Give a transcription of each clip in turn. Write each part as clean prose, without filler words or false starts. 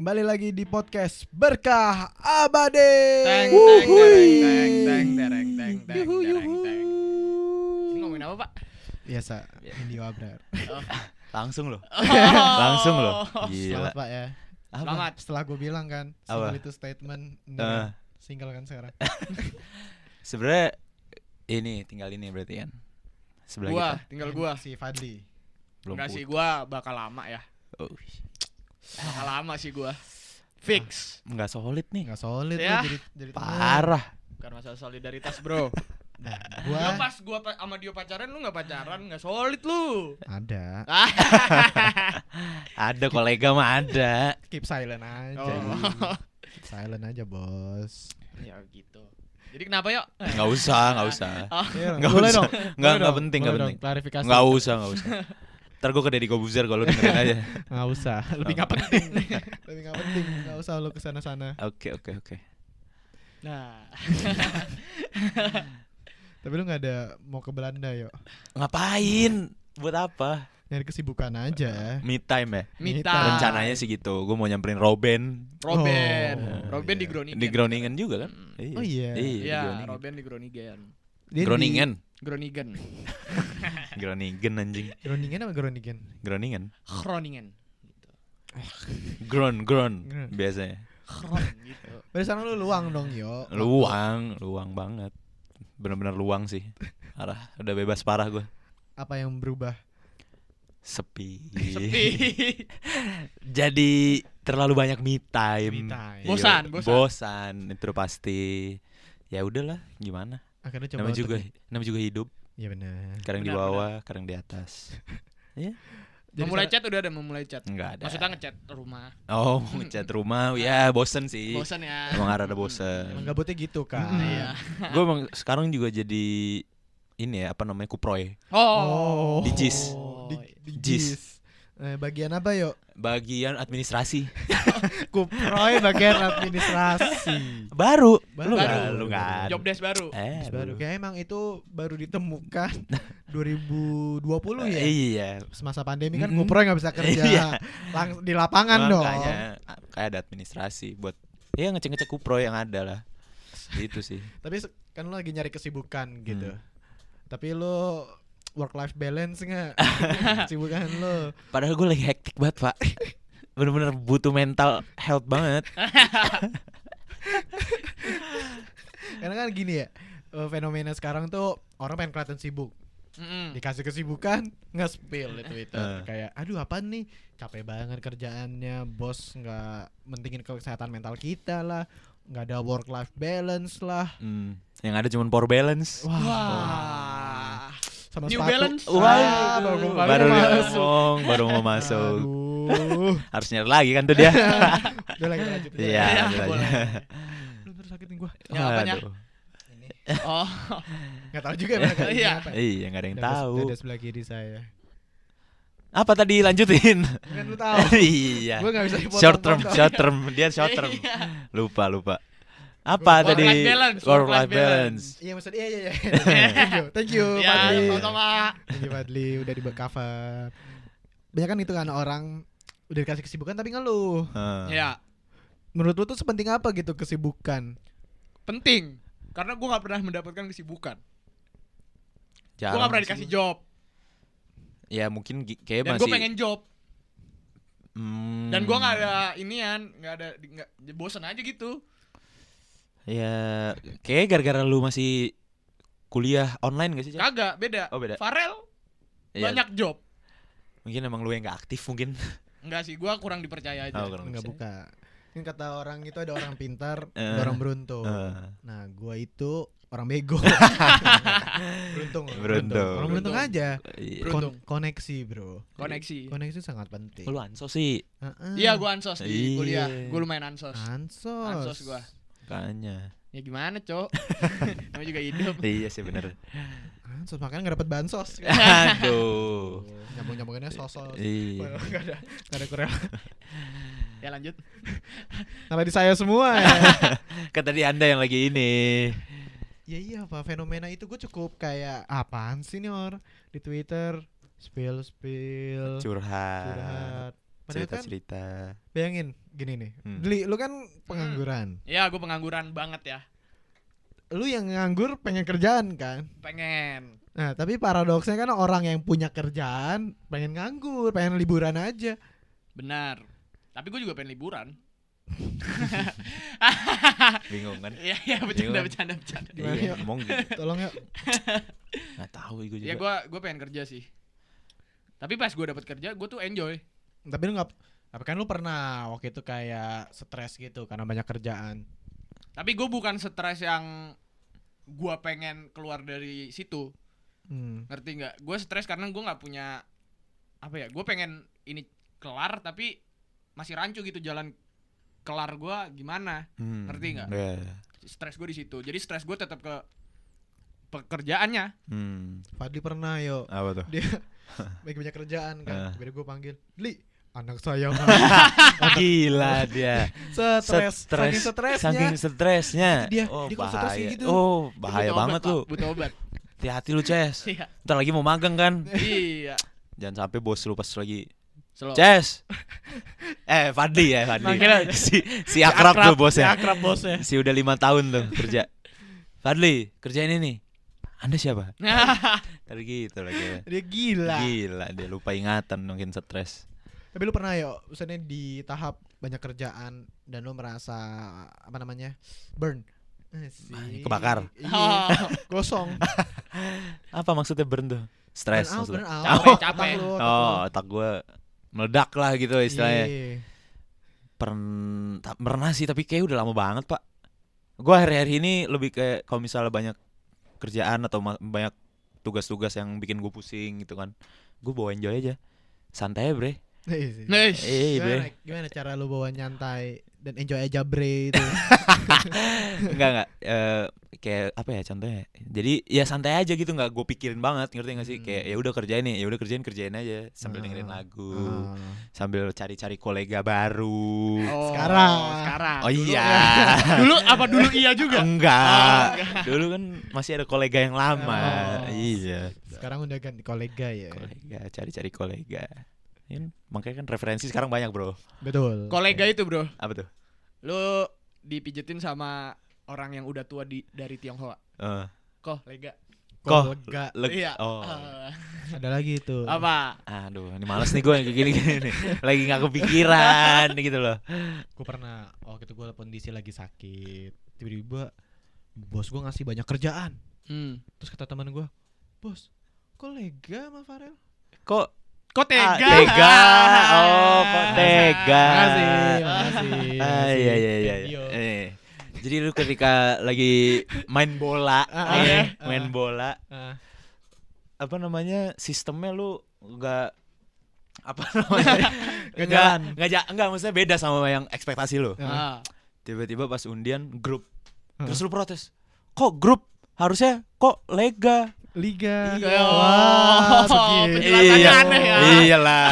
Kembali lagi di podcast Berkah Abadi. Teng teng tereng teng tereng teng teng Yuhu, tereng yuhu. teng. Ini ngomongin apa, Pak? Biasa, Indi Wabrar. Langsung loh. Oh. Langsung loh. Selamat Gila. Pak ya. Selamat. Setelah gue bilang kan, Apa? single itu statement, kan? Single kan sekarang. Sebenarnya ini tinggal ini berarti kan. Sebelah Gua, kita. tinggal gua. Si Fadli. Belum Enggak sih, put- gua bakal lama ya. Oh, Bakal lama sih gua. Fix. enggak solid nih. Nggak solid Ya. lu jadi temen. Parah. Bukan masalah solidaritas, Bro. Nah, Gua gua pas gua sama dia pacaran, lu enggak pacaran, enggak solid lu. ada. Ada kolega mah ada. Keep silent aja. Oh. Keep silent aja, Bos. Ya gitu. Jadi kenapa, yuk? Enggak usah. Iya, Nggak boleh usah. dong. Enggak Boleh dong. penting, Boleh enggak dong, penting. Klarifikasi. Enggak usah. Ntar gue ke Deddy Kobuzer kalau lu dengerin aja. Nggak usah. Lebih nggak penting. Lebih nggak penting. Nggak usah lu kesana-sana. Oke. Nah, Tapi lu nggak ada mau ke Belanda yuk? Ngapain? Buat apa? Nyari kesibukan aja. Me time ya. Mita. Rencananya sih gitu. Gue mau nyamperin Robin. Robin. Oh, Robin iya. di Groningen. Di Groningen juga kan? Oh iya. di Iya, Groningen. Robin di Groningen. Dia Groningen. Groningen. Groningen anjing. Di Groningen apa Groningen? Groningen. Groningen. Gitu. Grown Grown. biasanya. Gron gitu. Dari sana lu luang dong yo. Luang banget. Bener-bener luang sih. Parah, udah bebas parah gue. Apa yang berubah? Sepi. Sepi. Jadi terlalu banyak me time. Me time. Bosan. Bosan itu udah pasti. Ya udahlah, gimana? Akhirnya coba Namanya juga hidup. Iya benar. Kadang di Benar, bawah, kadang di atas. Ya, Memulai chat udah ada memulai chat. enggak ada. Maksudnya ngechat rumah. Oh, ngecat rumah. Ya, bosen sih. Bosan ya. Emang ada bosen. Emang gabutnya gitu kan. Iya. Gue emang sekarang juga jadi ini ya, apa namanya, kuproy. Oh. Di JIS. Di JIS. JIS. Bagian apa yuk? Bagian administrasi. Kuproy bagian administrasi. Baru. Baru. Lu nggak ada. Job desk baru. Baru kayak emang itu baru ditemukan 2020 ya. Iya. Semasa pandemi kan Mm-mm. kuproy nggak bisa kerja Iya. langsung di lapangan dong. Makanya kayak ada administrasi buat ya ngecek-ngecek kuproy yang ada lah. Gitu sih. Tapi kan lo lagi nyari kesibukan gitu. Tapi lo work life balance nggak? Kesibukan lo. Padahal gue lagi hektik banget, Pak. Bener-bener butuh mental health banget. Karena kan gini ya, fenomena sekarang tuh orang pengen kelihatan sibuk. Dikasih kesibukan nge-spill di Twitter. Kayak aduh apa nih, capek banget kerjaannya, bos nggak mentingin kesehatan mental kita lah, nggak ada work life balance lah. Yang ada cuma power balance. Wah. Sama New sepatu. Balance. Wah, baru mau dia masuk. ngomong, baru mau masuk. Aduh. Harus nyari lagi kan tuh dia. Udah lagi lanjut. Iya, Ya, lanjut aja. boleh. Lu sakit nih gua. Ya, apanya? Aduh. Oh. Nggak tahu juga bener kan. Iya. Iya, nggak ada yang tahu. Dada sebelah kiri saya. Apa tadi lanjutin? Kan lu tahu. Iya. Gua nggak bisa dipotong. Short term, dia short term. Lupa. Apa Work tadi? life balance, Work life balance. Iya maksudnya iya. Thank you Ya, Fadli. sama-sama. Thank you Fadli udah di cover. Banyak kan itu kan orang udah dikasih kesibukan tapi ngeluh. Ya, Menurut lu tuh sepenting apa gitu kesibukan? penting. Karena gue gak pernah mendapatkan kesibukan. Gue Jarang gak pernah sih. dikasih job. Ya mungkin kayak Dan masih. gue pengen job. Dan gue gak ada Hmm. inian. Bosen aja gitu. Ya, kayak gara-gara lu masih kuliah online gak sih, Cak? Kagak, beda. Oh, beda. Farel Iya, banyak job. Mungkin emang lu yang gak aktif mungkin. Enggak sih, gue kurang dipercaya aja. Oh, kurang. Enggak buka. Ini kata orang itu ada orang pintar, Eh. ada orang beruntung. Eh. Nah, gua itu orang bego. Beruntung. Beruntung. Orang beruntung aja. Iya. Beruntung. Koneksi, Bro. Koneksi. Koneksi sangat penting. Lu ansos sih. Iya, gue ansos di Iya. kuliah. Gue lumayan ansos. Ansos. Ansos gua. Makanya. Ya gimana, Cok? Namanya juga hidup. Iya sih bener. Ansos makanya enggak dapat bansos. Aduh. Nyambung-nyambungannya sos-sos. Iya. Enggak ada korel. Ya lanjut. Malah di saya semua ya. Kan tadi Anda yang lagi ini. Ya iya apa fenomena itu gue cukup kayak apaan sih nih di Twitter spill Curhat. Padahal kan cerita-cerita. bayangin gini nih. Dli, lu kan pengangguran. Ya, gue pengangguran banget ya. Lu yang nganggur pengen kerjaan kan? Pengen. Nah, tapi paradoksnya kan orang yang punya kerjaan pengen nganggur, pengen liburan aja. Benar. Tapi gue juga pengen liburan. Bingung kan? Iya, bercanda. Gimana, Iya, yuk? ngomong gitu. Tolong yuk. Nggak tahu gue juga. Ya gue pengen kerja sih. Tapi pas gue dapat kerja, gue tuh enjoy. Tapi lu tapi kan lu pernah waktu itu kayak stres gitu karena banyak kerjaan. Tapi gue bukan stres yang gue pengen keluar dari situ. Ngerti nggak? Gue stres karena gue nggak punya apa ya? Gue pengen ini kelar tapi masih rancu gitu jalan kelar gue gimana? Ngerti nggak? Yeah. Stres gue di situ. Jadi stres gue tetap ke pekerjaannya. Fadli pernah yo. Apa tuh? Dia banyak kerjaan kan. Biar gue panggil, "Li, anak saya." Gila dia. Stres. Saking stresnya. Dia Dia bahaya. konsentrasi gitu. Oh, bahaya Butuh banget obat, lu. Pak. Butuh obat. Hati-hati lu, Ces. Iya. Ntar lagi mau magang kan? Iya. Jangan sampai bos lu pas lagi Slow. Ces. Fadli. Manggilnya Si akrab tuh bosnya. Akrab bosnya. Si udah 5 tahun tuh kerja. Fadli, kerjain ini. Anda siapa? Tadi gitu lagi. Dia gila. Gila, dia lupa ingatan mungkin stres. Tapi lu pernah yo, misalnya di tahap banyak kerjaan dan lu merasa apa namanya? Burn. Kebakar. Iya. Gosong. Apa maksudnya burn tuh? Stres Burn maksudnya. out. Capek. Otak lu. Otak gue meledak lah gitu istilahnya. Iya. Pernah sih tapi kayak udah lama banget, Pak. Gue hari-hari ini lebih kayak kalau misalnya banyak kerjaan atau banyak tugas-tugas yang bikin gue pusing gitu kan, gue bawa enjoy aja, santai ya bre. Nice. Gimana cara lu bawa nyantai dan enjoy aja bre itu? Enggak kayak apa ya contohnya, jadi ya santai aja gitu, nggak gue pikirin banget, ngerti nggak sih? Kayak ya udah kerjain nih, ya udah kerjain aja sambil dengerin lagu, sambil cari-cari kolega baru. Sekarang. Oh iya. Dulu iya juga. Enggak. Dulu kan masih ada kolega yang lama. Iya. Sekarang udah ganti kolega ya. Kolega, cari-cari kolega. Makanya kan referensi sekarang banyak, bro. Betul. Kolega itu, bro. Apa tuh? Lu dipijetin sama orang yang udah tua dari Tionghoa. Kolega. Kolega. Iya. Oh. Ada lagi itu. Apa? Aduh, ini males nih gue kayak gini-gini nih. Lagi gak kepikiran gitu loh. Gue pernah waktu itu gue kondisi lagi sakit, tiba-tiba bos gue ngasih banyak kerjaan. Terus kata teman gue, "Bos, kolega sama Farel?" Kok Kok tega? tega. Oh, kok tega. Makasih. Iya. Jadi lu ketika lagi main bola, main bola, apa namanya, sistemnya lu nggak apa namanya, nggak maksudnya beda sama yang ekspektasi lu. Tiba-tiba pas undian grup, terus lu protes, kok grup harusnya kok liga. Wah, penjelasannya aneh ya. Iyalah.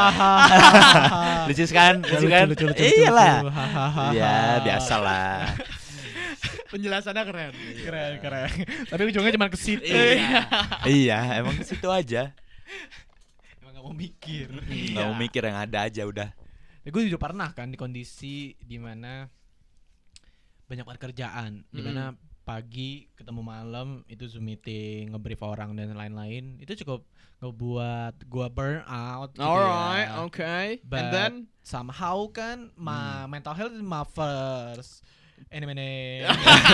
Lucu kan? Lucu. Iyalah. Ya, biasalah. Penjelasannya keren. Tapi ujungnya cuma ke situ. Iya, emang ke situ aja. Emang gak mau mikir. Gak mau mikir, yang ada aja udah. Gue juga pernah kan di kondisi dimana banyak pekerjaan, dimana pagi ketemu malam itu Zoom meeting, ngebrief orang dan lain-lain, itu cukup ngebuat gua burn out gitu. Alright, ya. okay. But And then somehow kan mental health is my first. Anyway.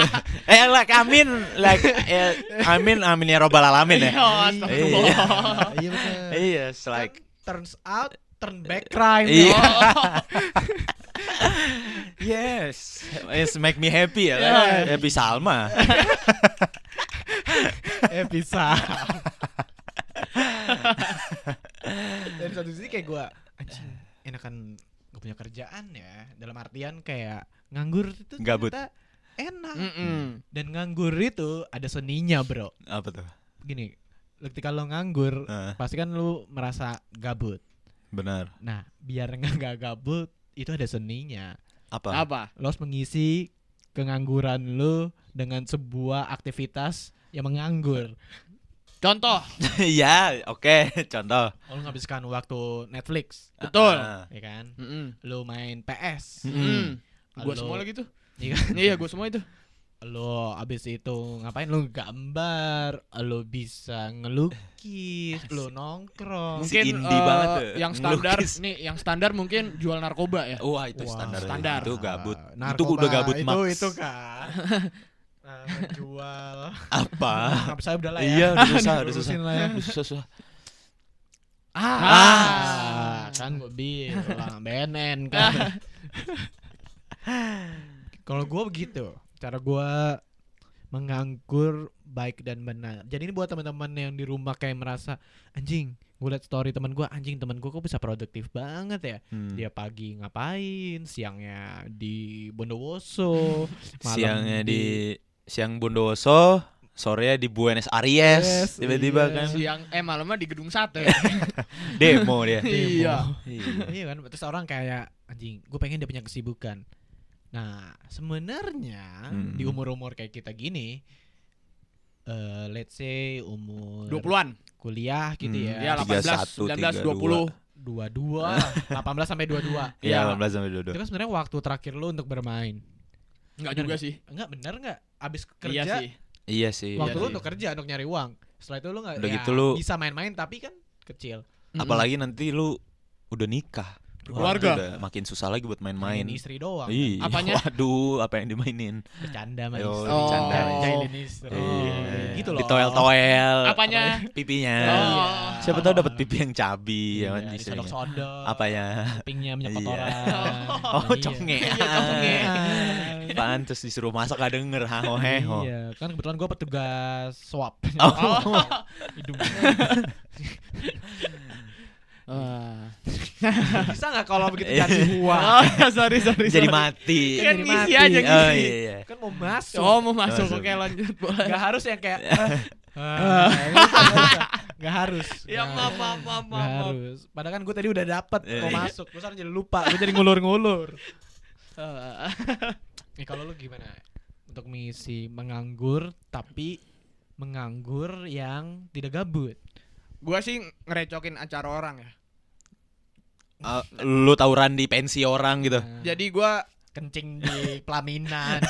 Amin ya robbal alamin ya. Iya benar. Iya, like turns out turn back crime. Yes, it's make me happy ya, Happy Salma. Dari satu sisi kayak gue anjing, enakan gak punya kerjaan ya, dalam artian kayak nganggur itu gabut, ternyata enak. Dan nganggur itu ada seninya, bro. Apa tuh? Gini, ketika lo nganggur pasti kan lo merasa gabut. Benar. Nah, biar gak gabut itu ada seninya. Apa? Lo harus mengisi kengangguran lo dengan sebuah aktivitas yang menganggur. Contoh. Ya, oke, contoh. Lu menghabiskan waktu Netflix. Betul. Ya kan? Lu main PS. Gua semua lagi tuh. Iya, iya gua semua itu. Lu abis itu ngapain? Lu gambar, lu bisa ngelukis, lu nongkrong. Mungkin indie banget tuh, yang standar ngelukis. nih, yang standar mungkin jual narkoba ya. Wah, itu standar. Itu gabut. Narkoba, itu udah gabut max. Itu kan. Jual. Apa? Nggak bisa udah lah ya. Iya, udah susah. Urusin lah ya. Udah susah. Kan gue bilang BNN kan. Kalau gue begitu, cara gue menganggur baik dan benar. Jadi ini buat teman-teman yang di rumah kayak merasa anjing, gue liat story teman gue, anjing teman gue kok bisa produktif banget ya. Dia pagi ngapain, siangnya di Bondowoso, Siangnya di Siang Bondowoso, sorenya di Buenos Aires, tiba-tiba kan Siang malamnya di Gedung Sate. demo dia. Iya kan, terus orang kayak anjing, gue pengen dia punya kesibukan. Nah, sebenarnya di umur-umur kayak kita gini, let's say umur 20-an kuliah gitu ya. Ya 18, 19, 20 22, 18 sampai 22. Iya, 18 sampai 22. Itu kan sebenarnya waktu terakhir lu untuk bermain. Enggak juga sih. Enggak, bener enggak? Abis kerja. Iya sih. Waktu lu untuk kerja, untuk nyari uang. Setelah itu lu enggak udah gitu lu bisa main-main tapi kan kecil. Apalagi nanti lu udah nikah. Keluarga. Udah makin susah lagi buat main-main. Main istri doang. Iya. Apanya? Waduh, apa yang dimainin? Bercanda sama Yo, istri. bercanda. Jailin istri. Gitu loh. Ditoel-toel. Apanya? Pipinya. Oh. Siapa tahu dapat pipi yang cabi ya kan Iya, istrinya. disodok-sodok. Apanya? Kupingnya minyak Iya. kotoran. Oh, conge. Apaan? Terus disuruh masak gak denger. Heho. Iya, kan kebetulan gue petugas swab. Oh. Hidung. Bisa Bisa nggak kalau begitu jadi uang? sorry. Jadi mati. Kan Jadi ngisi mati. aja Oh ngisi. iya. Kan mau masuk. Mau masuk. Masuk. Oke lanjut boleh. Gak harus yang kayak Gak harus. Ya maaf. Gak harus. Padahal kan gue tadi udah dapet mau Iya. masuk. Gue sekarang jadi lupa. Gue jadi ngulur-ngulur. Nih kalau lu gimana? Untuk mengisi menganggur tapi menganggur yang tidak gabut. Gua sih ngerecokin acara orang ya. Lu tawuran di pensi orang gitu. Jadi gua Kencing di pelaminan.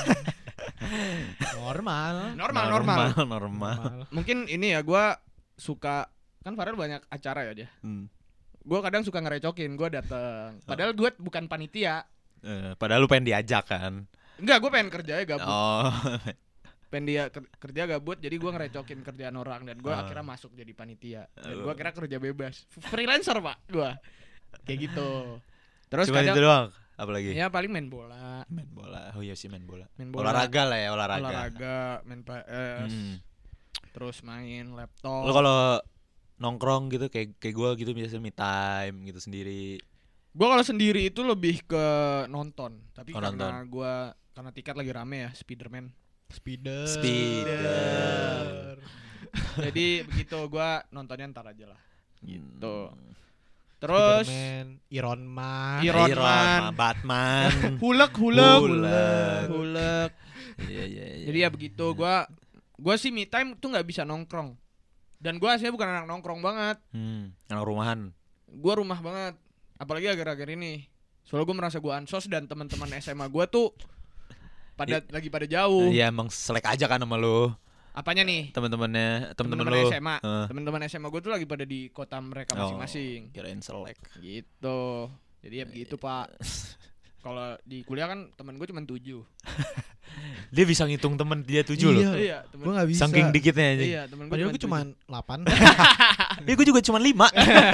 Normal. Mungkin ini ya gua suka kan Farel banyak acara ya dia. Gua kadang suka ngerecokin, gua dateng. Padahal gua bukan panitia. Padahal lu pengen diajak kan. Enggak, gua pengen kerja ya gabut. Oh. Pengen dia kerja gabut, jadi gua ngerecokin kerjaan orang dan gua akhirnya masuk jadi panitia. Dan gua kira kerja bebas. Freelancer, Pak, gua. Kayak gitu. Terus Cuma kadang itu doang. Apalagi? ya paling main bola. Oh iya sih main bola. Main bola. Olahraga lah ya, Olahraga, main PS. Terus main laptop. Lu kalau nongkrong gitu kayak gua gitu biasanya me time gitu sendiri. Gua kalau sendiri itu lebih ke nonton. Tapi karena nonton. karena tiket lagi rame ya, Spider-Man. Speeder. Jadi begitu gua nontonnya ntar aja lah. Gitu. Terus Iron Man, Batman, Hulk. Iya. Jadi ya begitu, gua sih me time tuh nggak bisa nongkrong. Dan gua aslinya bukan anak nongkrong banget. Anak rumahan. Gua rumah banget. Apalagi akhir-akhir ini. Soalnya gua merasa gua ansos dan teman-teman SMA gua tuh lagi pada jauh. Iya, emang selek aja kan sama lu. Apanya nih? Teman-teman Teman-teman SMA. Teman-teman SMA gue tuh lagi pada di kota mereka masing-masing. Kirain selek. Gitu. Jadi ya begitu, Pak. Kalau di kuliah kan teman gue cuma 7. Dia bisa ngitung temen dia 7 loh. Iya, gue gak bisa. Saking dikitnya aja. Iya, temen gue Padahal gue cuma 8. Iya, gue juga cuma 5.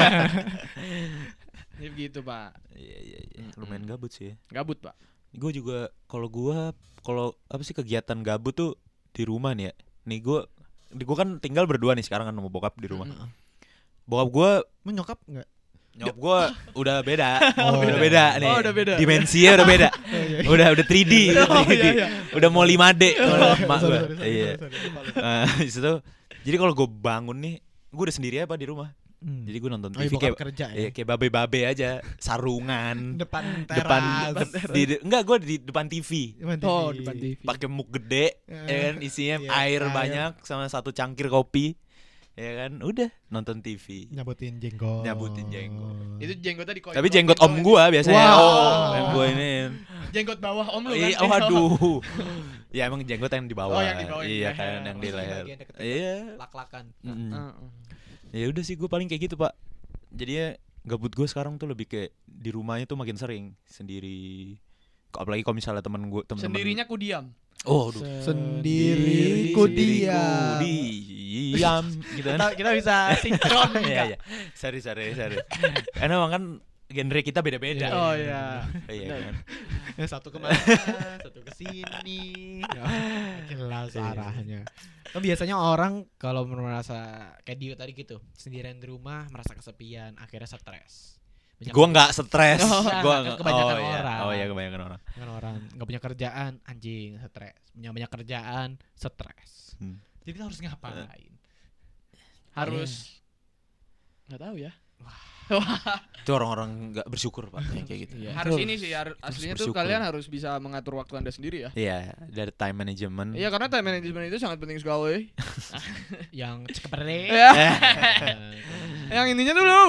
Ya begitu, Pak. Iya. Lumayan gabut sih. Gabut, Pak. Gue juga kalau apa sih kegiatan gabut tuh di rumah nih ya. Nih gue kan tinggal berdua nih sekarang kan sama bokap di rumah. Bokap gue nyokap enggak? Nyokap gue udah beda. Udah beda nih. Oh, udah beda. Dimensinya udah beda. Udah 3D. Iya. Udah mau 5D kalau emak gue. Sorry. Iya. Itu jadi kalau gue bangun nih, gue udah sendiri apa di rumah. Jadi gue nonton TV kayak kerja ya? kayak babe-babe aja, sarungan. Depan teras. Enggak, gue di depan TV. Oh, depan TV. Pakai mug gede, ya kan isinya air banyak sama 1 cangkir kopi. Ya kan, udah nonton TV. Nyabutin jenggot. Itu jenggotnya di Tapi jenggot om gua biasanya. Yang gua ini. Jenggot bawah om lu kan. Iya, waduh. Ya emang jenggot yang di bawah. Yang di bawah. Iya kan, yang di leher. Iya. Lak-lakan. Ya udah sih gua paling kayak gitu, Pak. Jadinya gabut gua sekarang tuh lebih kayak di rumahnya tuh makin sering sendiri. Apalagi kalau misalnya temen-temen sendirinya ku diam. Oh, aduh. Sendiriku diam. Diam gitu kan. Kita bisa sinkron. Iya. Sorry. Karena emang kan genre kita beda-beda. Oh iya. Iya kan. Satu kemana, satu kesini. Jelas arahnya. Kan biasanya orang kalau merasa kayak Dio tadi gitu, sendirian di rumah merasa kesepian, akhirnya stres. Gua nggak stres. Gua kebanyakan orang. Oh iya, kebanyakan orang. Kan orang nggak punya kerjaan, anjing stres. Punya banyak kerjaan, stres. Jadi kita harus ngapain? Harus nggak tahu ya. Itu orang-orang nggak bersyukur, Pak, kayak gitu. Ya. Harus ini sih, aslinya tuh kalian harus bisa mengatur waktu Anda sendiri ya. Iya, dari time management. Iya, karena time management itu sangat penting sekali. Yang cekepere. Yang intinya tuh lu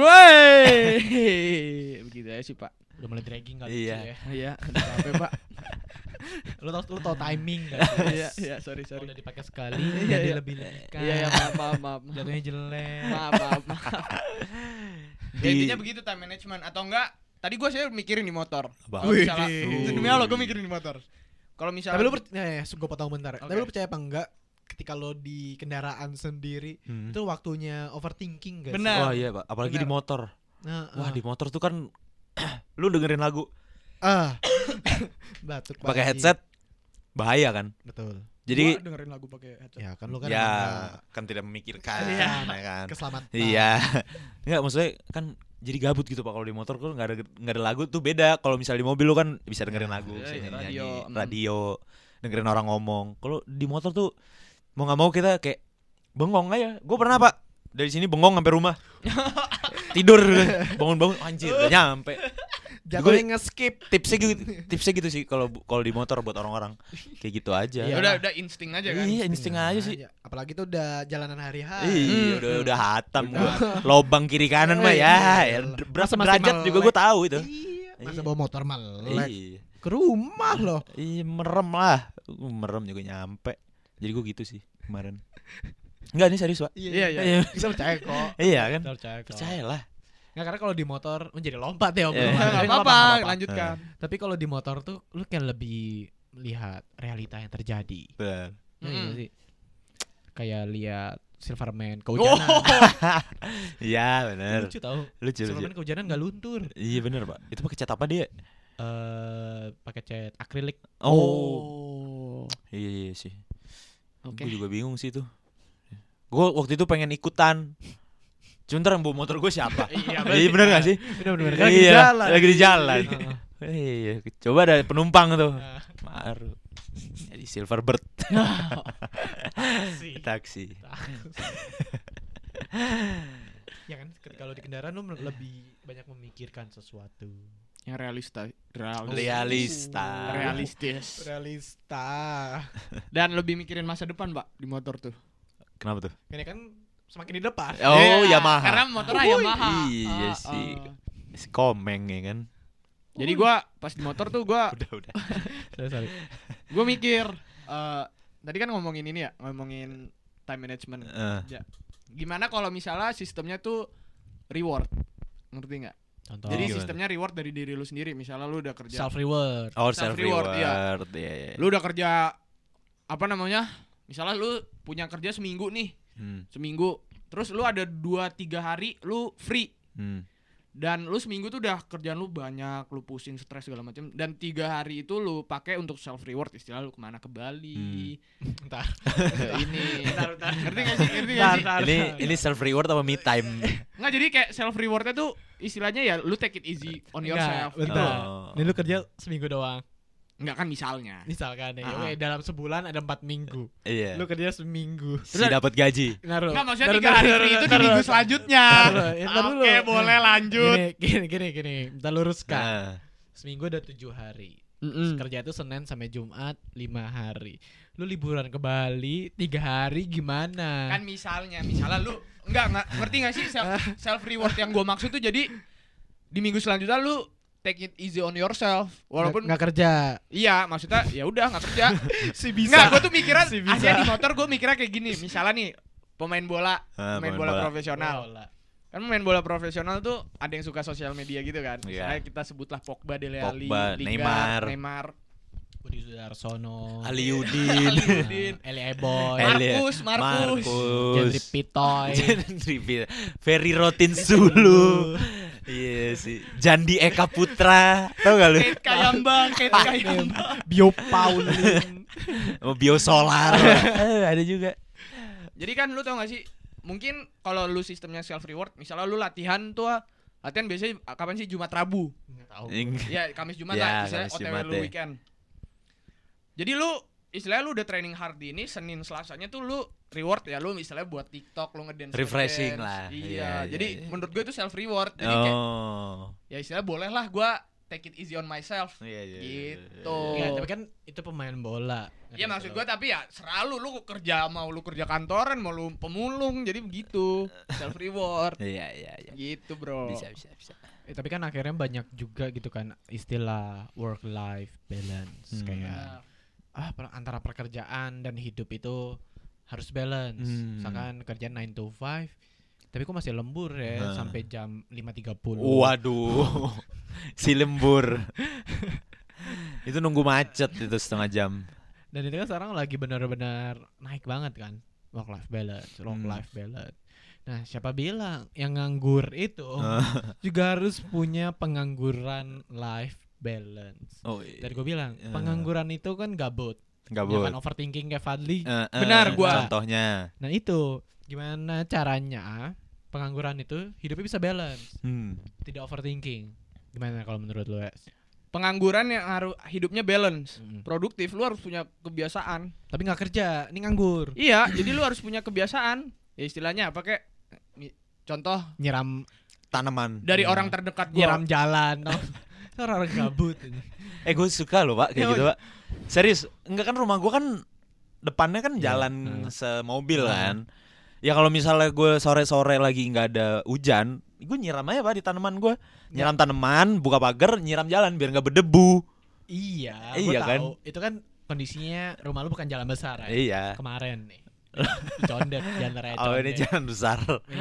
begitu ya sih, Pak. Udah mulai dragging kali ya. Iya, apa Pak? Lu tau timing kan? Iya, sorry. Udah dipakai sekali, jadi lebih-lebihkan. Iya, maaf. Jatuhnya jelek. Maaf. Intinya begitu time management atau enggak? Tadi saya mikirin di motor. Demi Allah gue mikirin di motor. Kalau misalnya tapi lu gue potong bentar. Okay. Tapi lu percaya apa enggak ketika lo di kendaraan sendiri itu waktunya overthinking guys? Benar. Oh iya, Pak. Apalagi di motor. Wah, di motor tuh kan lu dengerin lagu. Batuk pakai headset bahaya kan? Betul. Jadi gua dengerin lagu pakai headset. Ya kan lu kan kan tidak memikirkan kan. Keselamatan. Iya. Enggak, maksudnya kan jadi gabut gitu, Pak. Kalau di motor kan enggak ada lagu tuh beda. Kalau misalnya di mobil lu kan bisa dengerin lagu, radio, dengerin orang ngomong. Kalau di motor tuh mau enggak mau kita kayak bengong aja. Gue pernah, Pak, dari sini bengong sampai rumah. Tidur, bangun-bangun anjir udah nyampe. Jatuhnya nge-skip. Tipsnya gitu sih kalau di motor buat orang-orang. Kayak gitu aja. Ya udah insting aja kan. Iya, insting aja sih. Apalagi tuh udah jalanan hari-hari. Iya, udah hatam gua. Lobang kiri kanan mah ya. Berapa derajat juga gua tahu itu. Iya, masa bawa motor melek. Iya. Ke rumah loh. Iya, merem lah. Merem juga nyampe. Jadi gua gitu sih kemarin. Enggak, ini serius, Pak. Iya. Kita percaya kok. Iya kan? Percayalah. Nggak, karena kalau di motor menjadi lompat ya nggak apa-apa, lanjutkan. Tapi kalau di motor tuh lu kayak lebih lihat realita yang terjadi. Benar. Sih. Kayak lihat Silverman kehujanan. Iya, benar. Lucu tau. Silverman kehujanan nggak luntur. Iya benar, Pak. Itu pakai cat apa dia? Pakai cat akrilik. Oh. Iya sih. Gue juga bingung sih tuh. Gue waktu itu pengen ikutan. Sebentar, yang bawa motor gue siapa? Iya bener gak sih? Bener. Lagi di jalan. Iya, coba ada penumpang tuh. Baru jadi Silverbird. Taksi. Ya kan, kalau di kendaraan lu lebih banyak memikirkan sesuatu yang realistis. Dan lebih mikirin masa depan, Pak, di motor tuh. Kenapa tuh? Ini kan semakin di depan. Oh, Yamaha. Karena motornya Yamaha. Iya sih. Komeng ya kan. Jadi gua pas di motor tuh gua udah. Sorry. Gua mikir tadi kan ngomongin ini ya, ngomongin time management. Gimana kalau misalnya sistemnya tuh reward? Ngerti enggak? Contoh. Jadi sistemnya reward dari diri lu sendiri. Misalnya lu udah kerja self reward. Oh, self reward. Iya. Lu udah kerja apa namanya? Misalnya lu punya kerja seminggu nih. Seminggu. Terus lu ada 2-3 hari lu free. Dan lu seminggu tuh udah kerjaan lu banyak, lu pusing, stres segala macam, dan 3 hari itu lu pakai untuk self reward, istilah lu kemana, ke Bali. Entar. Bentar. Ngerti gak sih? Ini self reward apa me time? Enggak, jadi kayak self rewardnya tuh istilahnya ya lu take it easy on yourself. Bentar. Ini lu kerja seminggu doang. Enggak kan misalkan ya. Dalam sebulan ada 4 minggu. Iya. Lu kerja seminggu. Terus dapat gaji. Enggak, maksudnya 3 hari free itu di minggu selanjutnya. Oke, boleh lanjut. Gini. Kita luruskan. Seminggu ada 7 hari. Kerja itu Senin sampai Jumat 5 hari. Lu liburan ke Bali 3 hari gimana? Kan misalnya lu enggak ngerti enggak sih self reward yang gua maksud tuh, jadi di minggu selanjutnya lu take it easy on yourself walaupun nggak kerja. Iya, maksudnya ya udah nggak kerja. Si bisa. Nggak, gua tuh mikirnya aslinya di motor gua mikirnya kayak gini. Misalnya nih pemain bola profesional. Kan pemain bola profesional tuh ada yang suka sosial media gitu kan. Misalnya kita sebutlah Pogba, Dele Alli, Lingard, Neymar, Budi Sudarsono, Aliudin, Eli Eboy, Markus, Jendri Pitoy, Ferry Rotin Sulu. Iya sih. Jandi Eka Putra. Tahu gak lu? Kate Kayambang, Bio Paulin, Bio Solar. Ada juga. Jadi kan lu tau gak sih, mungkin kalau lu sistemnya self reward, misalnya lu latihan biasanya kapan sih? Jumat Rabu. Enggak tahu. Ya, Kamis Jumat lah, misalnya OTW lu weekend. Jadi lu istilahnya lu udah training hard ini, Senin Selasanya tuh lu reward ya, lu misalnya buat TikTok, lu ngedance, refreshing lah. Iya, jadi menurut gue itu self reward. Jadi kayak ya istilah boleh lah gue take it easy on myself. Gitu. Ya, tapi kan itu pemain bola. Iya maksud gue, tapi ya selalu lu kerja, mau lu kerja kantoran, mau lu pemulung, jadi begitu self reward. Iya. Gitu bro. Bisa. Tapi kan akhirnya banyak juga gitu kan istilah work life balance, kayak antara pekerjaan dan hidup itu harus balance. Misalkan kerjaan 9 to 5, tapi kok masih lembur ya sampai jam 5.30. Waduh. Si lembur. Itu nunggu macet itu setengah jam. Dan itu kan sekarang lagi benar-benar naik banget kan, work life balance, long life balance. Nah, siapa bilang yang nganggur itu juga harus punya pengangguran life balance. Dan gue bilang pengangguran itu kan gabut. Jangan overthinking kayak Fadli. Benar gua. Contohnya. Nah itu gimana caranya pengangguran itu hidupnya bisa balance, tidak overthinking. Gimana kalau menurut lu? Pengangguran yang harus hidupnya balance, produktif, lu harus punya kebiasaan. Tapi nggak kerja, ini nganggur. Iya, jadi lu harus punya kebiasaan. Ya istilahnya apa kayak contoh nyiram tanaman dari orang terdekat gua. Nyiram jalan. Orang gabut. Gue suka loh Pak kayak gitu Pak. Serius, enggak kan rumah gue kan depannya kan jalan semobil kan. Ya kalau misalnya gue sore-sore lagi nggak ada hujan, gue nyiram aja Pak di tanaman gue. Nyiram tanaman, buka pagar, nyiram jalan biar nggak berdebu. Iya kan. Tahu. Itu kan kondisinya rumah lu bukan jalan besar ya. Iya. Kemarin nih. Condet, jalan raya Condet. Oh ini jalan besar.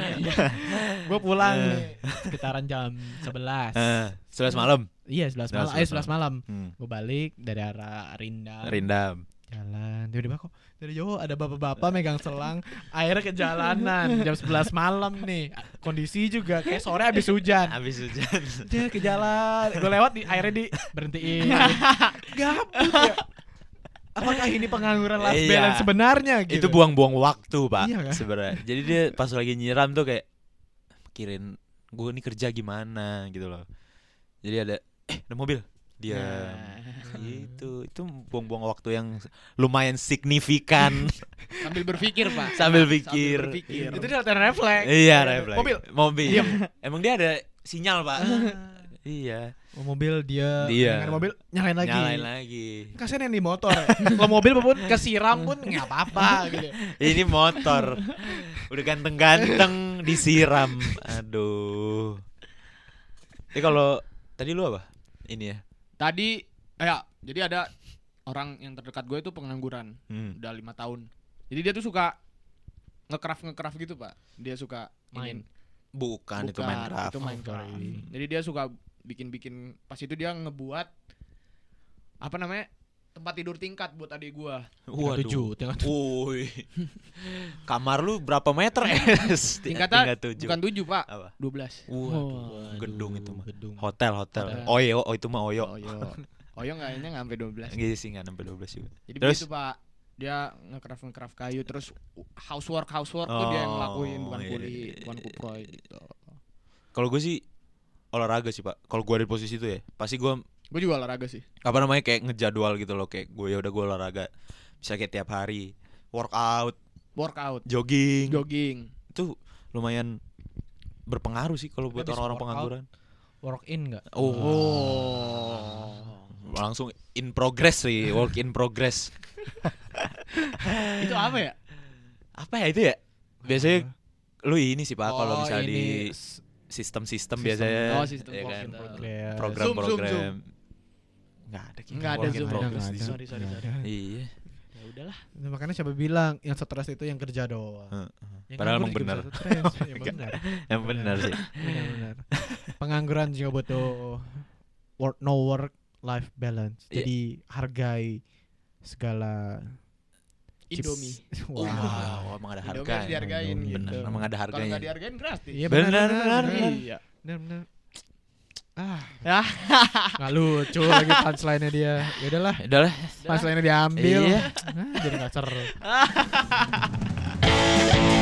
Gue pulang nih sekitaran jam 11. 11 malam. Iya 11 malam. 11 malam. Gue balik dari arah Rindam. Jalan, tiba-tiba kok dari jauh ada bapak-bapak megang selang, air ke jalanan jam 11 malam nih. Kondisi juga kayak sore habis hujan. Dia ke jalan, gue lewat di airnya di berhentiin. Gabut ya. Apakah ini pengangguran life balance sebenarnya gitu? Itu buang-buang waktu, Pak. Iya kan? Sebenarnya. Jadi dia pas lagi nyiram tuh kayak mikirin gue ini kerja gimana gitu loh. Jadi ada mobil. Dia itu buang-buang waktu yang lumayan signifikan. Sambil berpikir Pak. Sambil pikir. Itu dia latihan refleks. Iya refleks. Mobil. Diam. Emang dia ada sinyal Pak. Iya. Mobil dia. Mobil nyalain lagi. Kasian yang di motor. Kalau mobil pun kesiram pun nggak apa-apa gitu. Ini motor. Udah ganteng-ganteng disiram. Aduh. Kalau tadi lu apa? Ini ya. Tadi jadi ada orang yang terdekat gue itu pengangguran udah 5 tahun. Jadi dia tuh suka nge-craft gitu Pak. Dia suka main. Bukan itu Minecraft. Itu Minecraft. Jadi dia suka bikin pas itu dia ngebuat apa namanya tempat tidur tingkat buat adik gue. Waduh. Woi. Kamar lu berapa meter Tingkatnya bukan 7 Pak. Apa? 12. Gedung itu mah. Hotel. Oyo itu mah Oyo. Oyo kayaknya nggak sampai 12. Gitu sih nggak sampai 12 juga. Jadi begitu Pak. Dia nge-craft kayu terus housework tuh dia yang ngelakuin bukan kuproy gitu. Kalau gue sih olahraga sih Pak. Kalau gue ada di posisi itu ya, pasti gue juga olahraga sih. Apa namanya kayak ngejadwal gitu loh, kayak gue gue olahraga. Bisa kayak tiap hari workout, jogging. Itu lumayan berpengaruh sih kalau buat orang-orang pengangguran. Work in enggak? langsung in progress sih, work in progress. Itu apa ya? Apa ya itu ya? Biasanya lu ini sih Pak kalau misalnya di sistem biasanya. Oh, sistem ya kan? Program. Enggak ada Zoom. Sorry. Iya. Ya udahlah. Nah, makanya siapa bilang yang stres itu yang kerja doang. Padahal emang benar. Yang benar sih. Benar. Pengangguran juga butuh work life balance. Jadi hargai segala Indomie. Wow, emang ada harga. Indomie dihargain. Benar, emang ada harganya. Kalau enggak dihargain gratis. Iya benar. Iya. Benar. Ya. Nggak lucu lagi punchline-nya dia. Ya udahlah. Punchline-nya diambil. Iya. Jadi nggak seru.